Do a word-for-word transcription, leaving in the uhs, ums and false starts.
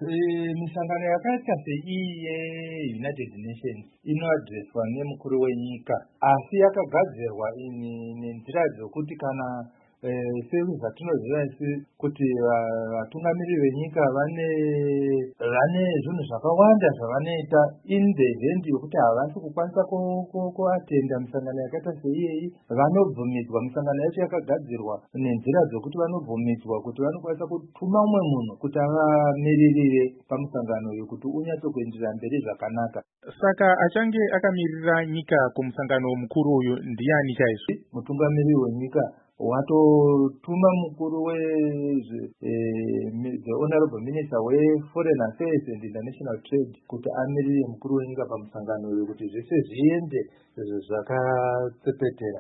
Eh, misangano yakaita seiye United Nations inoadreswa nemukuru wenyika, asi yakagadzirwa ini nenzira dzokuti kana eh, sezvatinoziva isi kuti va- vatungamiriri venyika vane vane zvinhu zvakawanda zvavanoita in the event yokuti havasi kukwanisa ku- ku- kuatenda misangano yakaita seiyeyi, vanobvumidzwa. Misangano yacho yakagadzirwa nenzira dzokuti vanobvumidzwa kuti vanokwanisa kutuma umwe munhu kuti avamiririre pamusangano uyu kuti unyatsokuenderera mberi zvakanaka. Saka achange akamirira nyika kumusangano mukuru uyu ndiani chaizvo? Mutungamiriri wenyika watotuma mukuru we eh, mi- the honorable minister we-foreign affairs and international trade kuti amirire mukuru wenyika pamusangano uyu kuti zvese zviende zvakatsepetera.